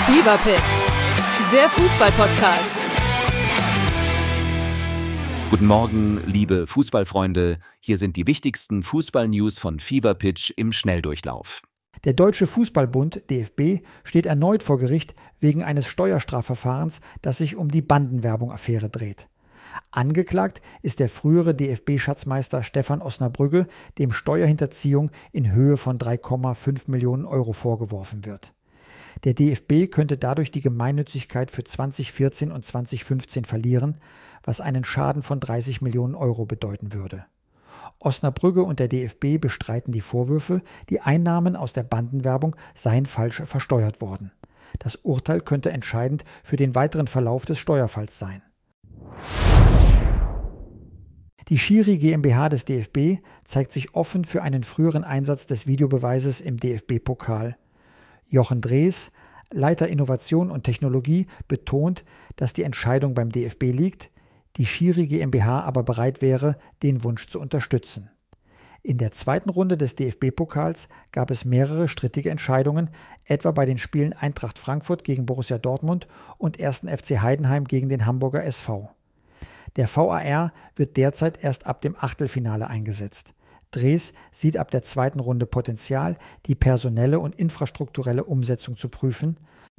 Fever Pitch, der Fußball-Podcast. Guten Morgen, liebe Fußballfreunde. Hier sind die wichtigsten Fußball-News von Fever Pitch im Schnelldurchlauf. Der Deutsche Fußballbund (DFB) steht erneut vor Gericht wegen eines Steuerstrafverfahrens, das sich um die Bandenwerbung-Affäre dreht. Angeklagt ist der frühere DFB-Schatzmeister Stefan Osnabrügge, dem Steuerhinterziehung in Höhe von 3,5 Millionen Euro vorgeworfen wird. Der DFB könnte dadurch die Gemeinnützigkeit für 2014 und 2015 verlieren, was einen Schaden von 30 Millionen Euro bedeuten würde. Osnabrügge und der DFB bestreiten die Vorwürfe, die Einnahmen aus der Bandenwerbung seien falsch versteuert worden. Das Urteil könnte entscheidend für den weiteren Verlauf des Steuerfalls sein. Die Schiri GmbH des DFB zeigt sich offen für einen früheren Einsatz des Videobeweises im DFB-Pokal. Jochen Drees, Leiter Innovation und Technologie, betont, dass die Entscheidung beim DFB liegt, die Schiri GmbH aber bereit wäre, den Wunsch zu unterstützen. In der zweiten Runde des DFB-Pokals gab es mehrere strittige Entscheidungen, etwa bei den Spielen Eintracht Frankfurt gegen Borussia Dortmund und 1. FC Heidenheim gegen den Hamburger SV. Der VAR wird derzeit erst ab dem Achtelfinale eingesetzt. Drees sieht ab der zweiten Runde Potenzial, die personelle und infrastrukturelle Umsetzung zu prüfen.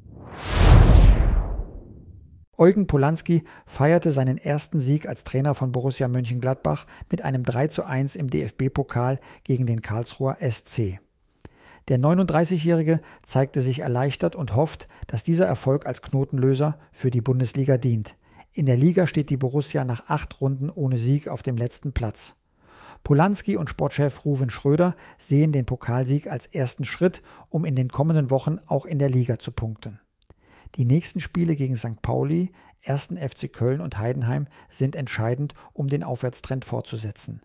Eugen Polanski feierte seinen ersten Sieg als Trainer von Borussia Mönchengladbach mit einem 3:1 im DFB-Pokal gegen den Karlsruher SC. Der 39-Jährige zeigte sich erleichtert und hofft, dass dieser Erfolg als Knotenlöser für die Bundesliga dient. In der Liga steht die Borussia nach 8 Runden ohne Sieg auf dem letzten Platz. Polanski und Sportchef Ruven Schröder sehen den Pokalsieg als ersten Schritt, um in den kommenden Wochen auch in der Liga zu punkten. Die nächsten Spiele gegen St. Pauli, 1. FC Köln und Heidenheim sind entscheidend, um den Aufwärtstrend fortzusetzen.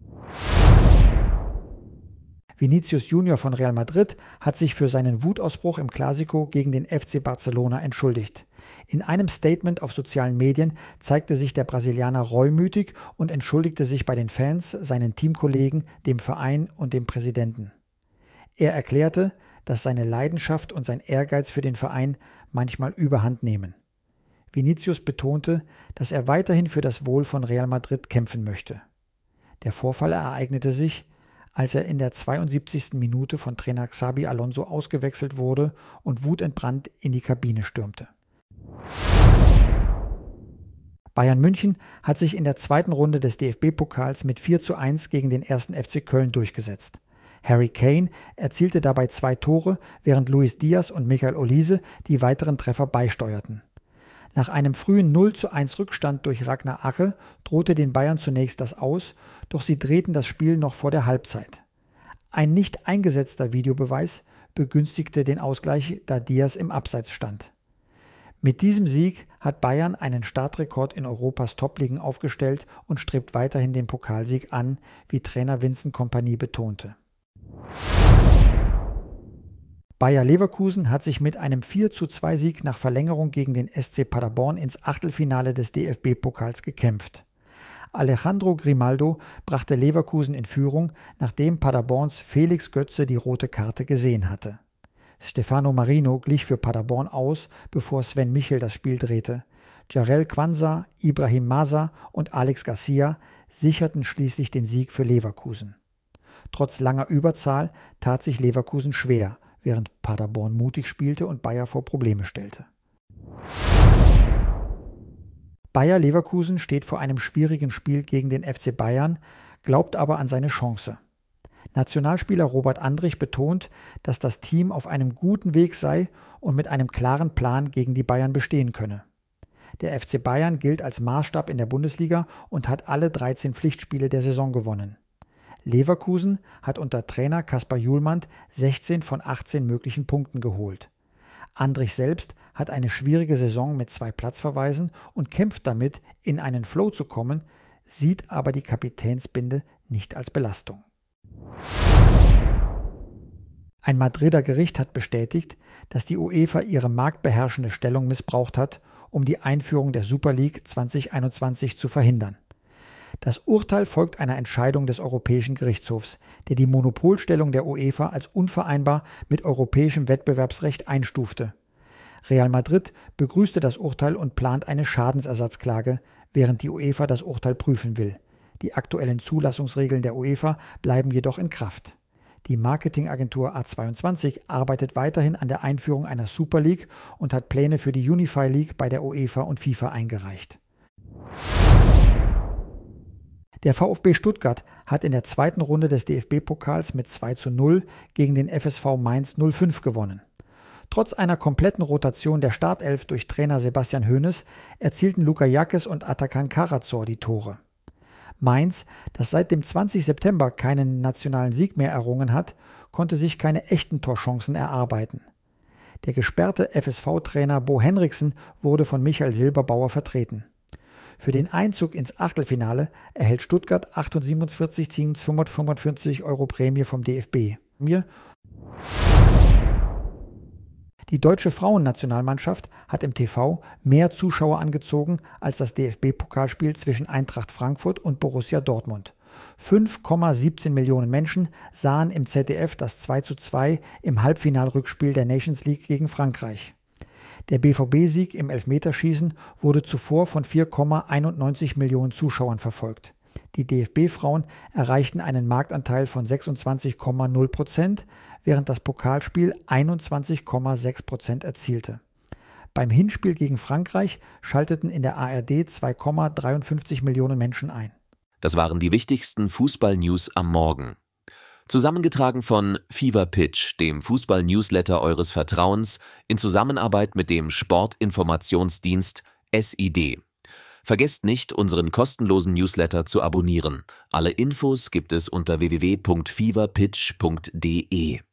Vinicius Junior von Real Madrid hat sich für seinen Wutausbruch im Clásico gegen den FC Barcelona entschuldigt. In einem Statement auf sozialen Medien zeigte sich der Brasilianer reumütig und entschuldigte sich bei den Fans, seinen Teamkollegen, dem Verein und dem Präsidenten. Er erklärte, dass seine Leidenschaft und sein Ehrgeiz für den Verein manchmal überhand nehmen. Vinicius betonte, dass er weiterhin für das Wohl von Real Madrid kämpfen möchte. Der Vorfall ereignete sich, als er in der 72. Minute von Trainer Xabi Alonso ausgewechselt wurde und wutentbrannt in die Kabine stürmte. Bayern München hat sich in der zweiten Runde des DFB-Pokals mit 4:1 gegen den 1. FC Köln durchgesetzt. Harry Kane erzielte dabei 2 Tore, während Luis Diaz und Michael Olise die weiteren Treffer beisteuerten. Nach einem frühen 0:1 Rückstand durch Ragnar Ache drohte den Bayern zunächst das Aus, doch sie drehten das Spiel noch vor der Halbzeit. Ein nicht eingesetzter Videobeweis begünstigte den Ausgleich, da Diaz im Abseits stand. Mit diesem Sieg hat Bayern einen Startrekord in Europas Top-Ligen aufgestellt und strebt weiterhin den Pokalsieg an, wie Trainer Vincent Kompany betonte. Bayer Leverkusen hat sich mit einem 4:2 Sieg nach Verlängerung gegen den SC Paderborn ins Achtelfinale des DFB-Pokals gekämpft. Alejandro Grimaldo brachte Leverkusen in Führung, nachdem Paderborns Felix Götze die rote Karte gesehen hatte. Stefano Marino glich für Paderborn aus, bevor Sven Michel das Spiel drehte. Jarell Quansah, Ibrahim Masa und Alex Garcia sicherten schließlich den Sieg für Leverkusen. Trotz langer Überzahl tat sich Leverkusen schwer, während Paderborn mutig spielte und Bayer vor Probleme stellte. Bayer Leverkusen steht vor einem schwierigen Spiel gegen den FC Bayern, glaubt aber an seine Chance. Nationalspieler Robert Andrich betont, dass das Team auf einem guten Weg sei und mit einem klaren Plan gegen die Bayern bestehen könne. Der FC Bayern gilt als Maßstab in der Bundesliga und hat alle 13 Pflichtspiele der Saison gewonnen. Leverkusen hat unter Trainer Kaspar Hjulmand 16 von 18 möglichen Punkten geholt. Andrich selbst hat eine schwierige Saison mit 2 Platzverweisen und kämpft damit, in einen Flow zu kommen, sieht aber die Kapitänsbinde nicht als Belastung. Ein Madrider Gericht hat bestätigt, dass die UEFA ihre marktbeherrschende Stellung missbraucht hat, um die Einführung der Super League 2021 zu verhindern. Das Urteil folgt einer Entscheidung des Europäischen Gerichtshofs, der die Monopolstellung der UEFA als unvereinbar mit europäischem Wettbewerbsrecht einstufte. Real Madrid begrüßte das Urteil und plant eine Schadensersatzklage, während die UEFA das Urteil prüfen will. Die aktuellen Zulassungsregeln der UEFA bleiben jedoch in Kraft. Die Marketingagentur A22 arbeitet weiterhin an der Einführung einer Super League und hat Pläne für die Unify League bei der UEFA und FIFA eingereicht. Der VfB Stuttgart hat in der zweiten Runde des DFB-Pokals mit 2:0 gegen den FSV Mainz 05 gewonnen. Trotz einer kompletten Rotation der Startelf durch Trainer Sebastian Hoeneß erzielten Luka Jackes und Atakan Karazor die Tore. Mainz, das seit dem 20. September keinen nationalen Sieg mehr errungen hat, konnte sich keine echten Torchancen erarbeiten. Der gesperrte FSV-Trainer Bo Henriksen wurde von Michael Silberbauer vertreten. Für den Einzug ins Achtelfinale erhält Stuttgart 47.545 € Prämie vom DFB. Die deutsche Frauennationalmannschaft hat im TV mehr Zuschauer angezogen als das DFB-Pokalspiel zwischen Eintracht Frankfurt und Borussia Dortmund. 5,17 Millionen Menschen sahen im ZDF das 2:2 im Halbfinalrückspiel der Nations League gegen Frankreich. Der BVB-Sieg im Elfmeterschießen wurde zuvor von 4,91 Millionen Zuschauern verfolgt. Die DFB-Frauen erreichten einen Marktanteil von 26,0%, während das Pokalspiel 21,6% erzielte. Beim Hinspiel gegen Frankreich schalteten in der ARD 2,53 Millionen Menschen ein. Das waren die wichtigsten Fußball-News am Morgen. Zusammengetragen von Fever Pitch, dem Fußball-Newsletter eures Vertrauens, in Zusammenarbeit mit dem Sportinformationsdienst SID. Vergesst nicht, unseren kostenlosen Newsletter zu abonnieren. Alle Infos gibt es unter www.feverpitch.de.